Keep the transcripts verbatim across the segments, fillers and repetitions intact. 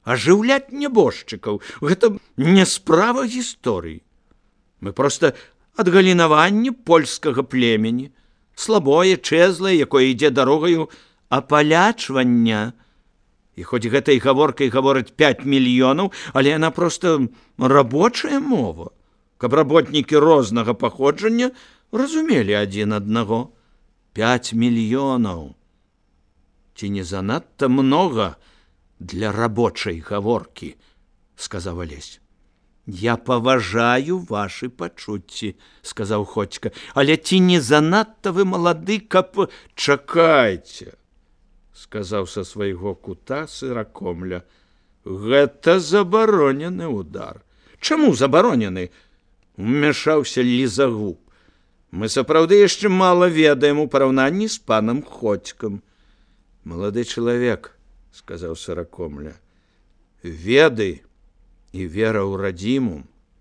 Ажыўляць нябожчыкаў – гэта не справа гісторыі. Мы проста адгалінаванне польскага племені, слабое, чэзлае, якое ідзе дарогаю апалячвання. І хоць гэтай гаворкай гавораць пяць мільёнаў, але яна проста рабочая мова, каб работнікі рознага паходжання разумелі адзін аднаго. Пяць мільёнаў. Ці не занадта многа для рабочай гаворкі, сказаў Алесь. Я паважаю вашы пачуцці, сказаў Ходзька, але ці не занадта вы малады, каб... Чакайце, сказаў са свайго кута Сыракомля. Гэта забаронены удар. Чаму забаронены? Умяшаўся Лізагуб. Мы сапраўды яшчэ мала ведаем у параўнанні з панам Ходзькам. Малады чалавек, сказаў Сыракомля, веды і вера ў радзіму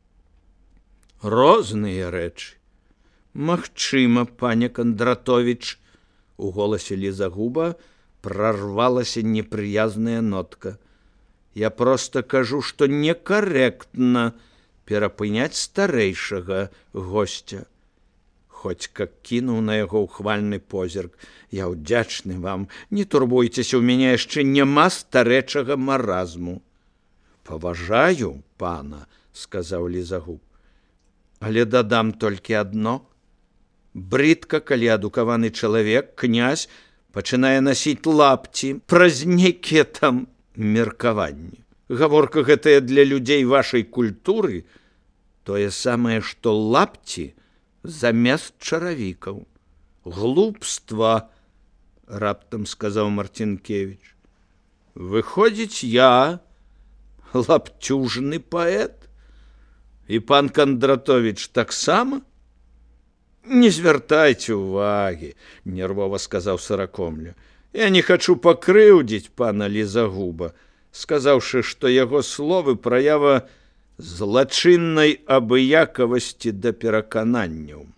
розныя рэчы. Магчыма, пане Кандратовіч, у голасе Лізагуба прорвалася непрыязная нотка. Я проста кажу, што некарэктна перапыняць старэйшага госця. Ходзька кінуў на яго ўхвальны позірк. Я ўдзячны вам, не турбуйцеся, у мяне яшчэ няма старэчага маразму. Паважаю пана, сказаў Лізагуб, але дадам толькі адно. Брыдка, калі адукаваны чалавек, князь, пачынае насіць лапці праз нейкія там меркаванні. Гаворка гэтая для людзей вашай культуры тое самае, што лапці замест чаравікаў. Глупства, раптам сказаў Марцінкевіч. Выходзіць, я лапцюжны паэт? І пан Кандратовіч таксама? Не звяртайце ўвагі, нервова сказаў Сыракомля. Я не хачу пакрыўдзіць пана Лізагуба, сказаўшы, што яго словы праява злачыннай абыякавасці да перакананняў.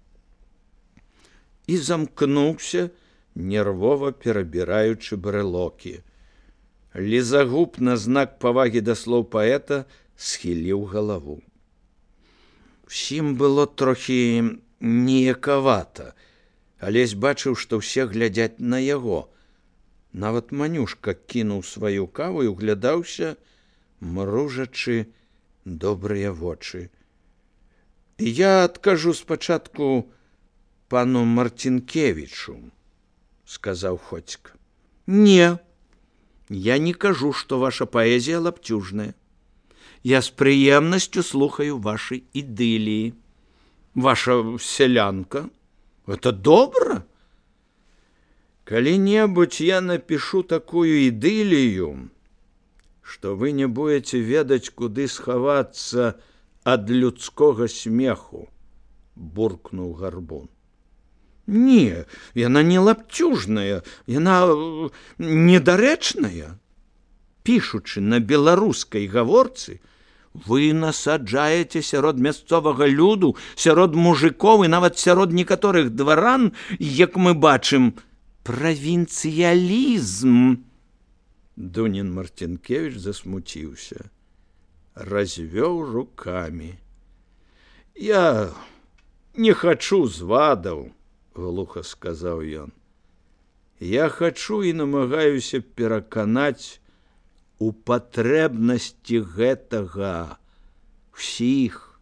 І замкнуўся, нервова перабіраючы брэлокі. Лізагуб на знак павагі да слоў паэта схіліў галаву. Усім было трохі неякавата. Алесь бачыў, што ўсе глядзяць на яго. Нават Манюшка кінуў сваю каву і углядаўся, мружачы добрыя вочы. Я адкажу спачатку пану Марцінкевічу, сказаў Ходзька. Не, я не кажу, што ваша паэзія лапцюжная. Я з прыемнасцю слухаю вашай ідыліі. Ваша сялянка. Это добра? Калі-небудзь я напишу такую ідылію, што вы не будете ведаць, куды схавацца ад людскога смеху, буркнуў Гарбун. Не, яна не лапцюжная, яна недарэчная. Пішучы на беларускай гаворцы, вы насаджаеце сярод мясцовага люду, сярод мужикоў і нават сярод некаторых дваран, як мы бачым, правінцыялізм. Дунін Марцінкевіч засмуціўся, развёў рукамі. Я не хачу звадаў, глуха сказаў ён. Я хачу і намагаюся пераканаць у патрэбнасці гэтага ўсіх.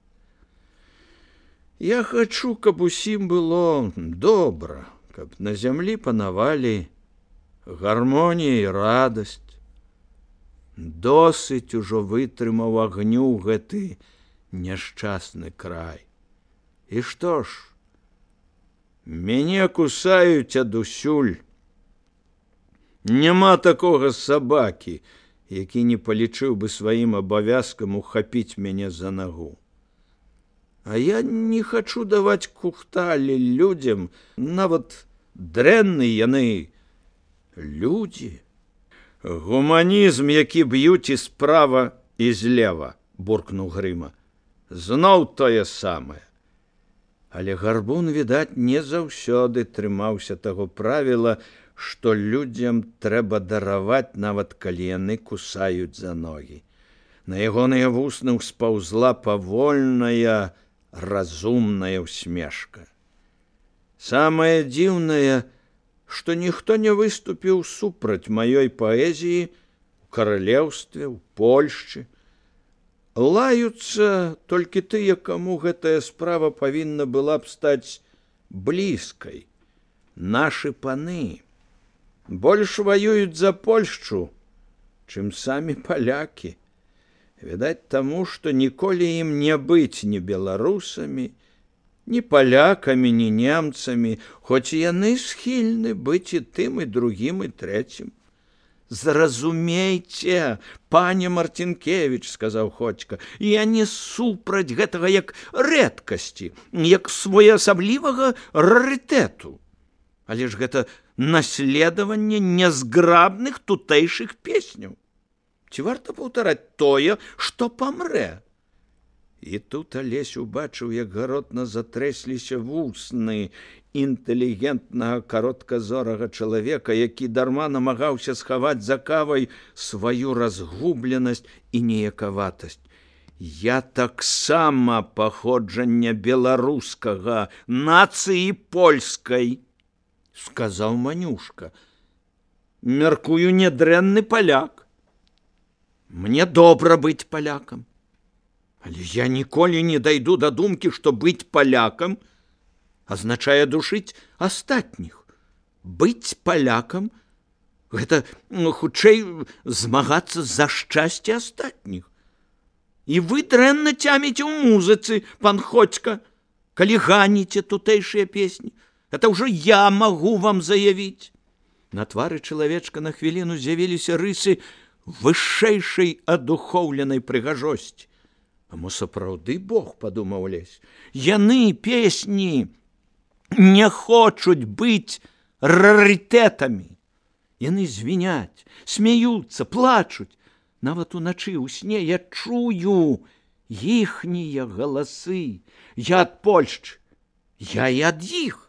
Я хачу, каб усім было добра, каб на зямлі панавалі гармонія і радасць. Досыць ужо вытрымаў агню гэты няшчасны край. І што ж, мяне кусаюць адусюль. Няма такога сабакі, які не палічыў бы сваім абавязкам ухапіць мяне за нагу. А я не хачу даваць кухталі людзям, нават дрэнны яны людзі. Гуманізм, які б'юць і справа, і злева, буркнуў Грыма. Зноў тое самае. Але Гарбун, відаць, не заўсёды трымаўся таго правіла, што людзям трэба дараваць, нават калі яны кусаюць за ногі. На ягоныя вусны ўспаўзла павольная, разумная усмешка. Самае дзіўнае, што ніхто не выступіў супраць маёй паэзіі у каралеўстве, у Польшчы. Лаюцца толькі тыя, каму гэтая справа павінна была б стаць блізкай. Нашы паны больш ваююць за Польшчу, чым самі палякі. Відаць таму, што ніколі ім не быць ні беларусамі, ні палякамі, ні немцамі, хоць яны схільны быць і тым, і другім, і трэцім. «Зразумейце, пане Мартынкевіч, — сказаў Ходзька, — я не супраць гэтага як рэдкасці, як своеасаблівага рарытэту. Але ж гэта наследаванне нязграбных тутэйшых песняў. Ці варта паўтараць тое, што памрэ?» І тут Алесь убачыў, як гаротна затрэсліся вусны інтэлігентнага каротказорага чалавека, які дарма намагаўся схаваць за кавай сваю разгубленасць і неякаватасць. «Я таксама паходжання беларускага, нацыі польскай, — сказаў Манюшка. Мяркую, нядрэнны паляк. Мне добра быць палякам. Але я ніколі не дайду да думкі, што быць палякам азначае душыць астатніх. Быць палякам — гэта, ну, хутчэй змагацца за шчасце астатніх. І вы дрэнна цяміце ў музыцы, пан Ходзька, калі ганіце тутэйшыя песні. Это ўжо я магу вам заявіць». На твары чалавечка на хвіліну з'явіліся рысы вышэйшай адухоўленай прыгажосці. «А мо сапраўды Бог, — падумаў Алесь, — яны, песні, не хочуць быць рарытэтамі. Яны звіняць, смяюцца, плачуць. Нават уначы ў сне я чую іхнія галасы. Я ад Польшчы, я і ад іх».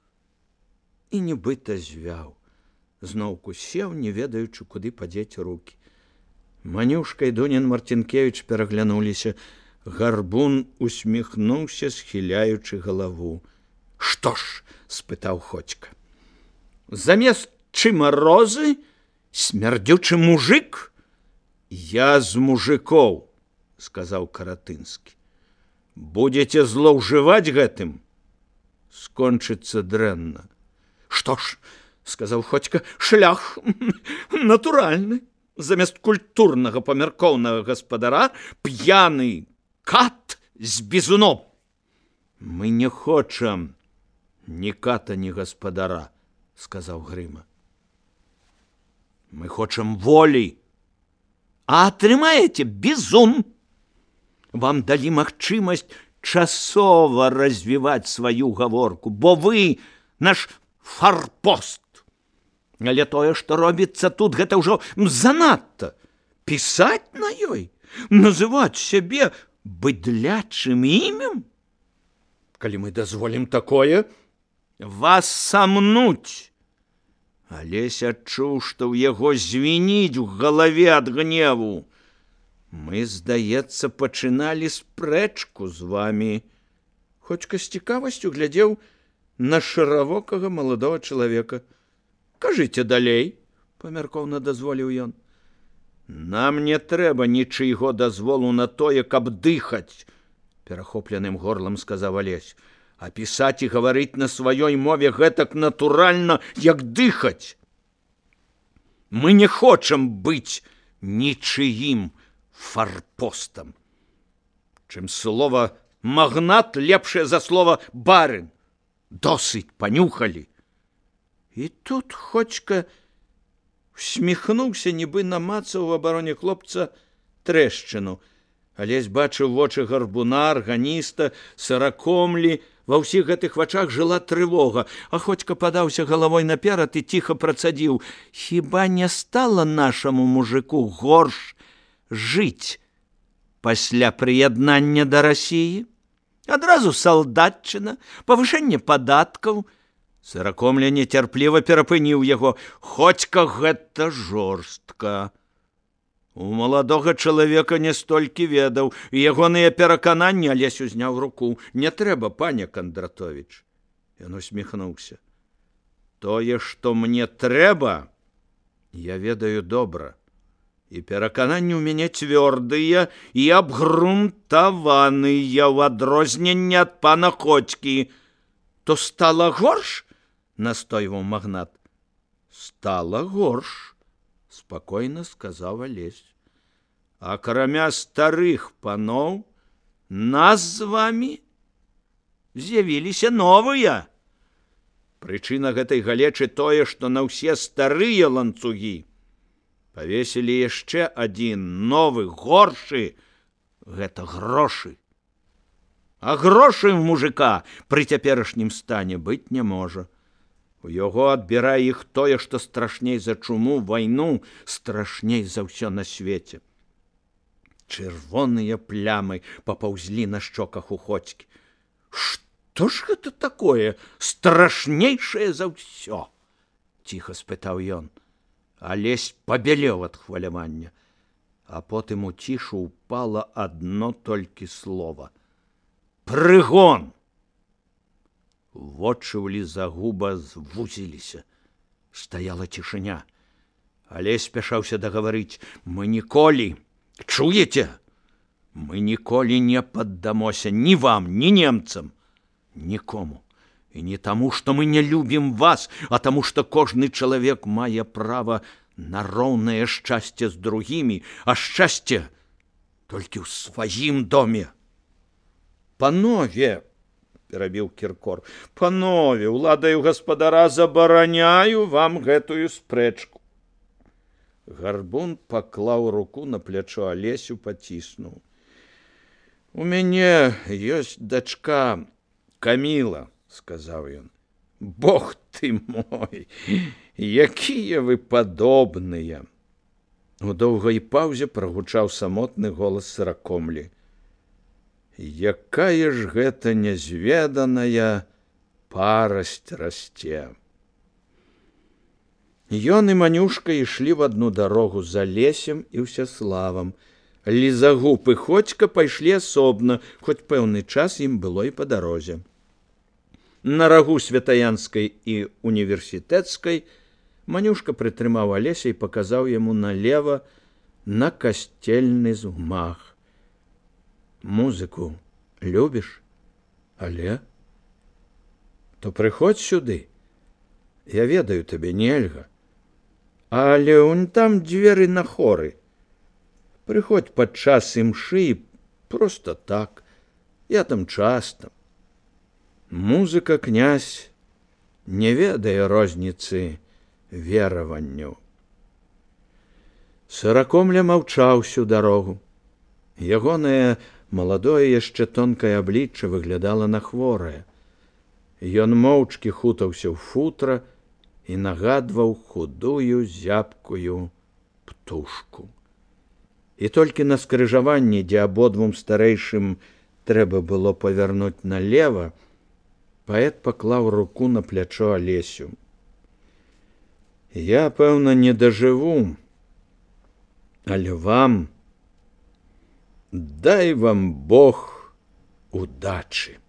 І нібыта звяў. Зноўку сеў, не ведаючы, куды падзець рукі. Манюшка і Дунін Мартынкевіч пераглянуліся. Гарбун усміхнуўся, схіляючы галаву. «Што ж? — спытаў Ходзька. — Замест чымарозы смярдзючы мужик? Я з мужикоў, — сказаў Каратынскі. Будзеце злоўжываць гэтым, скончыцца дрэнна. Што ж, — сказаў Ходзька, — шлях натуральны. Замест культурнага памяркоўнага гаспадара п'яны кат з бізуном. Мы не хочам ні ката, ні гаспадара, — сказаў Грыма. Мы хочам волі. А атрымаеце бізун. Вам далі магчымасць часова развіваць сваю гаворку, бо вы наш фарпост. Але тое, што робіцца тут, гэта ўжо занадта. Пісаць на ёй, называць сябе быдлячым імем? Калі мы дазволім такое, вас самнуць. Алесь адчуў, што ў яго звініць у галаве ад гневу. Мы, здаецца, пачыналі спрэчку з вамі. Ходзька з цікавасцю глядзеў на шыравокага маладога чалавека. Кажыце далей, — памяркоўна дазволіў ён. Нам не трэба нічыйго дазволу на тое, каб дыхаць, — перахопленым горлам сказаў Алесь. А пісаць і гаварыць на сваёй мове гэтак натуральна, як дыхаць. Мы не хочам быць нічыім фарпостам. Чым слова магнат лепшае за слова барын. Досыць, панюхалі. І тут Ходзька усміхнуўся, нібы намацаў у абароне хлопца трэшчыну. Алесь бачыў вочы гарбуна, арганіста, саракомлі. Ва ўсіх гэтых вачах жыла трывога, а Ходзька падаўся галавой наперад і ціха працадзіў. Хіба не стала нашаму мужику горш жыць пасля прыяднання да Расіі? Адразу салдатчына, павышэнне падаткаў. Сыракомля нецярпліва перапыніў яго. Хоцька гэта жорстка. У маладога чалавека не столькі ведаў, і ягоныя перакананні. Алесь узняў руку. Не трэба, пане Кандратовіч. Ён усміхнуўся. Тое, што мне трэба, я ведаю добра. І перакананні ў мяне цвёрдыя і абгрунтаваныя ў адрозненне ад пана Хоцькі. То стала горш? Настойваў магнат. Стала горш, спакойна сказаў Алесь. Акрамя старых паноў, нас з вамі з'явіліся новыя. Прычына гэтай галечы тое, што на ўсе старыя ланцугі павесілі яшчэ адзін новы, горшы. Гэта грошы. А грошы ў мужика пры цяперашнім стане быць не можа. У яго адбірае іх тое, што страшней за чуму, вайну, страшней за ўсё на свеце. Чырвоныя плямы папаўзлі на шчоках у Хоцькі. Што ж гэта такое страшнейшае за ўсё? Ціха спытаў ён. Алесь пабялеў ад хвалявання, а потым у цішу ўпала адно толькі слова. Прыгон! Вочы ў лізагуба звузіліся. Стаяла цішыня. Алесь спяшаўся дагаварыць. Мы ніколі, чуеце? Мы ніколі не паддамося ні вам, ні немцам, нікому. І не таму, што мы не любім вас, а таму, што кожны чалавек мае права на роўнае шчасце з другімі, а шчасце толькі ў сваім доме. Панове, перабіў Кіркор, панове, уладаю гаспадара забараняю вам гэтую спрэчку. Гарбун паклаў руку на плячо Алесю, паціснуў. У мяне ёсць дачка Каміла, сказаў ён. Бог ты мой, якія вы падобныя. У доўгай паўзе прагучаў самотны голас Сыракомлі. Якая ж гэта нязведаная парасць расце. Ён і Манюшка ішлі в адну дарогу за Алесем і Ўсяславам. Лізагуб і Хоцька пайшлі асобна, хоць пэўны час ім было і па дарозе. На рагу Святаянскай і універсітэцкай Манюшка прытрымаў Алеся і паказаў яму налева на касцельны згмах. Музыку любіш, але? То прыходзь сюды. Я ведаю, табе нельга. Але он там дзверы на хоры. Прыходзь падчас імшы проста так. Я там часта. Музыка, князь, не ведае розніцы вераванняў. Сыракомля маўчаў всю дарогу. Ягонае маладое яшчэ тонкае аблічча выглядала на хворае. Ён моўчкі хутаўся ў футра і нагадваў худую зябкую птушку. І толькі на скрыжаванні, дзе абодвум старэйшым трэба было павярнуць налева, паэт паклаў руку на плячо Алесю. Я, пэўна, не дажыву, але вам, дай вам Бог удачы.